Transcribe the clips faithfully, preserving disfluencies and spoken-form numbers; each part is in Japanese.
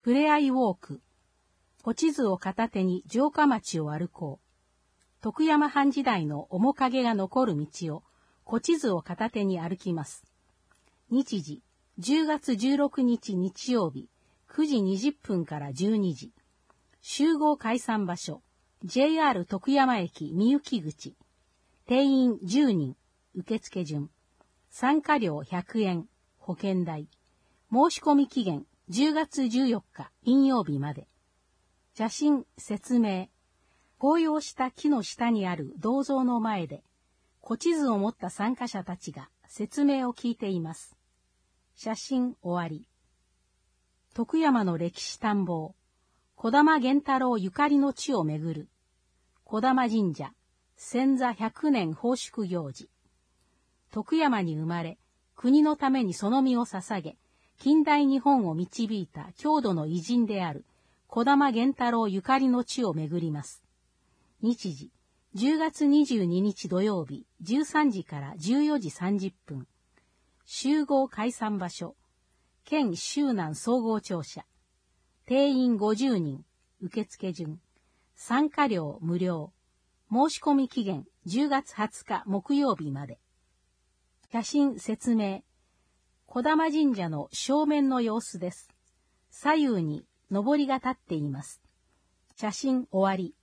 ふれあいウォーク。古地図を片手に城下町を歩こう。徳山藩時代の面影が残る道を古地図を片手に歩きます。日時、じゅうがつじゅうろくにち日曜日、くじにじゅっぷんからじゅうにじ。集合解散場所、ジェイアール 徳山駅みゆき口。定員じゅうにん、受付順。参加料ひゃくえん、保険代。申し込み期限じゅうがつじゅうよっか金曜日まで。写真、説明。紅葉した木の下にある銅像の前で、古地図を持った参加者たちが説明を聞いています。写真終わり。徳山の歴史探訪。児玉源太郎ゆかりの地をめぐる。児玉神社、遷座ひゃくねん奉祝行事。徳山に生まれ、国のためにその身を捧げ、近代日本を導いた郷土の偉人である児玉源太郎ゆかりの地をめぐります。日時、じゅうがつにじゅうににち土曜日、じゅうさんじからじゅうよじさんじゅっぷん。集合解散場所、県周南総合庁舎。定員ごじゅうにん、受付順。参加料無料。申し込み期限じゅうがつはつか木曜日まで。写真説明。児玉神社の正面の様子です。左右に上りが立っています。写真終わり。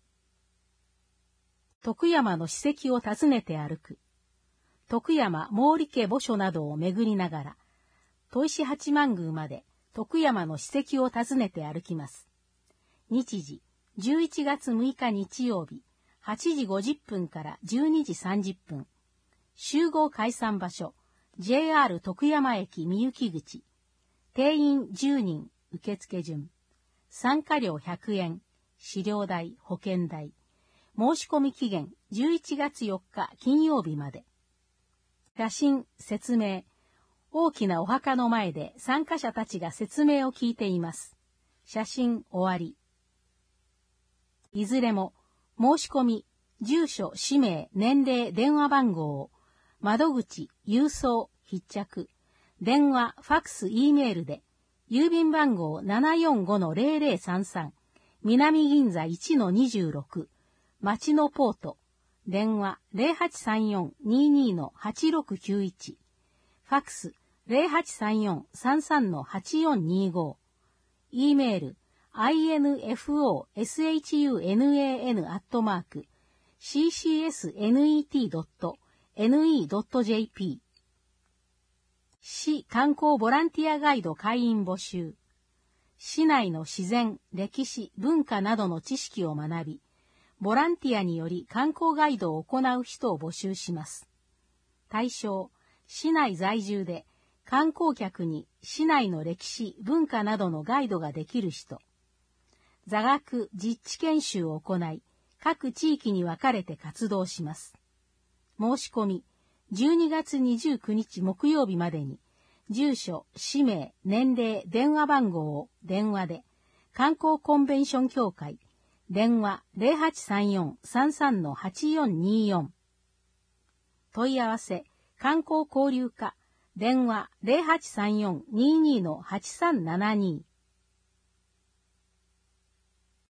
徳山の史跡を訪ねて歩く。徳山毛利家墓所などを巡りながら、砥石八幡宮まで徳山の史跡を訪ねて歩きます。日時、じゅういちがつむいか日曜日、はちじごじゅっぷんからじゅうにじさんじゅっぷん。集合解散場所、ジェイアール 徳山駅みゆき口。定員じゅうにん、受付順。参加料ひゃくえん、資料代、保険代。申し込み期限じゅういちがつよっか金曜日まで。写真、説明。大きなお墓の前で参加者たちが説明を聞いています。写真終わり。いずれも、申し込み、住所、氏名、年齢、電話番号を、窓口、郵送、必着、電話、ファックス、Eメールで、郵便番号 ななよんごのゼロゼロさんさん、南銀座 いちのにじゅうろく、町のポート、電話 ゼロはちさんよん にーにーのはちろくきゅういち、ファックス ゼロはちさんよん さんさんのはちよんにーご、Eメール、アイエヌエフオーエスエイチユーエヌエーエヌ アットマーク、シーシーエスネットドットエヌイードットジェーピー。市観光ボランティアガイド会員募集。市内の自然、歴史、文化などの知識を学び、ボランティアにより観光ガイドを行う人を募集します。対象、市内在住で観光客に市内の歴史、文化などのガイドができる人。座学、実地研修を行い、各地域に分かれて活動します。申し込み、じゅうにがつにじゅうくにち木曜日までに、住所、氏名、年齢、電話番号を電話で、観光コンベンション協会、電話 ゼロはちさんよん さんさんのはちよんにーよん。問い合わせ、観光交流課、電話 ゼロはちさんよん にーにーのはちさんななにー。